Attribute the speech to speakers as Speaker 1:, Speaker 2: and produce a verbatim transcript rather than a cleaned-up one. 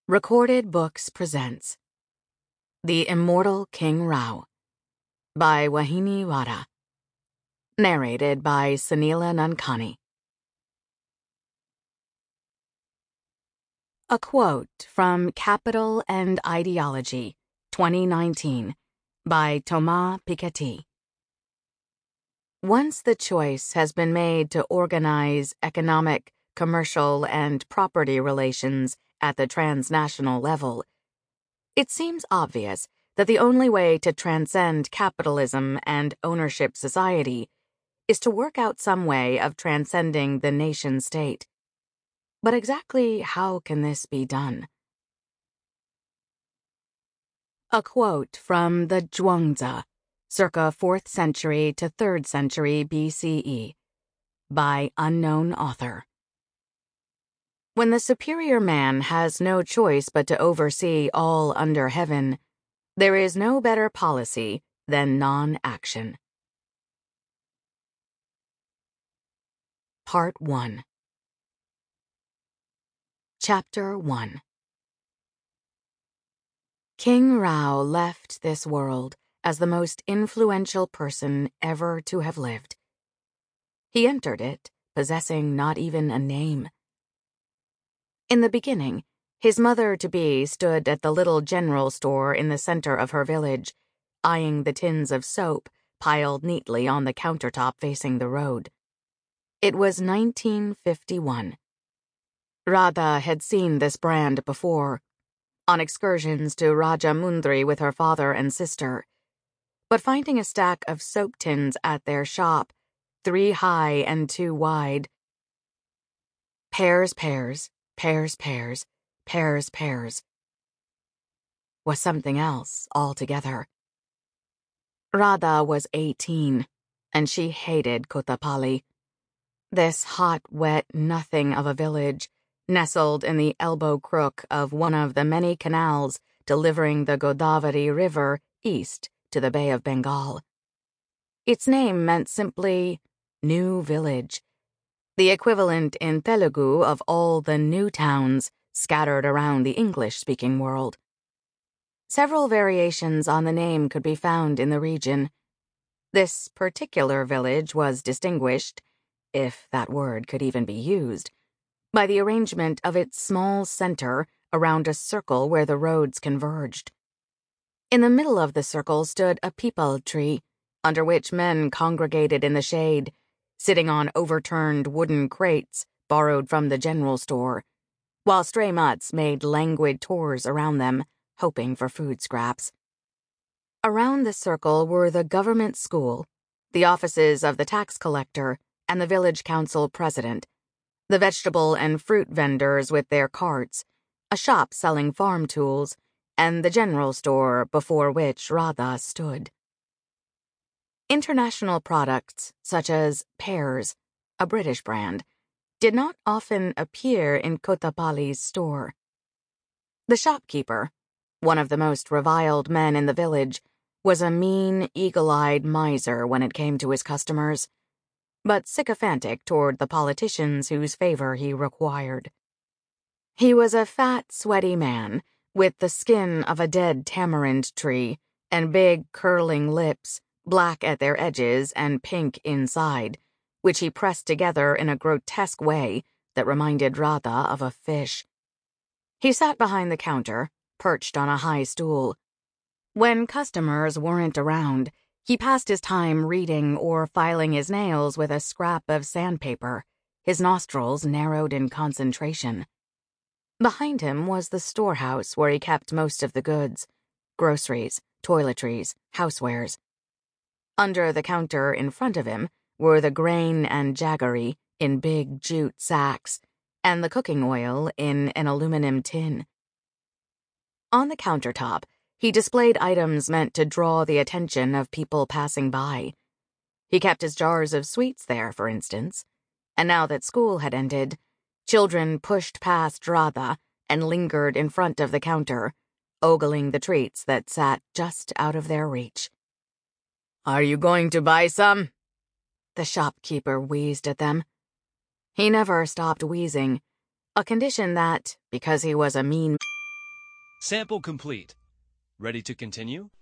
Speaker 1: Recorded Books presents The Immortal King Rao by Wahini Wada. Narrated by Sunila Nankani. A quote from Capital and Ideology, twenty nineteen, by Thomas Piketty. Once the choice has been made to organize economic, commercial, and property relations at the transnational level, it seems obvious that the only way to transcend capitalism and ownership society is to work out some way of transcending the nation-state. But exactly how can this be done? A quote from the Zhuangzi, circa fourth century to third century B C E, by unknown author. When the superior man has no choice but to oversee all under heaven, there is no better policy than non-action. Part one. Chapter one. King Rao left this world as the most influential person ever to have lived. He entered it possessing not even a name. In the beginning, his mother-to-be stood at the little general store in the center of her village, eyeing the tins of soap piled neatly on the countertop facing the road. It was nineteen fifty-one. Radha had seen this brand before, on excursions to Rajamundry with her father and sister, but finding a stack of soap tins at their shop, three high and two wide, pairs, pairs, pairs, pairs, pairs, pairs, was something else altogether. Radha was eighteen, and she hated Kotapalli. This hot, wet nothing of a village, nestled in the elbow crook of one of the many canals delivering the Godavari River east to the Bay of Bengal. Its name meant simply New Village, the equivalent in Telugu of all the new towns scattered around the English-speaking world. Several variations on the name could be found in the region. This particular village was distinguished, if that word could even be used, by the arrangement of its small center around a circle where the roads converged. In the middle of the circle stood a peepal tree, under which men congregated in the shade, sitting on overturned wooden crates borrowed from the general store, while stray mutts made languid tours around them, hoping for food scraps. Around the circle were the government school, the offices of the tax collector, and the village council president, the vegetable and fruit vendors with their carts, a shop selling farm tools, and the general store before which Radha stood. International products, such as Pears, a British brand, did not often appear in Kotapalli's store. The shopkeeper, one of the most reviled men in the village, was a mean, eagle-eyed miser when it came to his customers, but sycophantic toward the politicians whose favor he required. He was a fat, sweaty man with the skin of a dead tamarind tree and big, curling lips, black at their edges and pink inside, which he pressed together in a grotesque way that reminded Radha of a fish. He sat behind the counter, perched on a high stool. When customers weren't around, he passed his time reading or filing his nails with a scrap of sandpaper, his nostrils narrowed in concentration. Behind him was the storehouse where he kept most of the goods, groceries, toiletries, housewares. Under the counter in front of him were the grain and jaggery in big jute sacks, and the cooking oil in an aluminum tin. On the countertop, he displayed items meant to draw the attention of people passing by. He kept his jars of sweets there, for instance, and now that school had ended, children pushed past Radha and lingered in front of the counter, ogling the treats that sat just out of their reach. "Are you going to buy some?" the shopkeeper wheezed at them. He never stopped wheezing, a condition that, because he was a mean
Speaker 2: Sample complete. Ready to continue?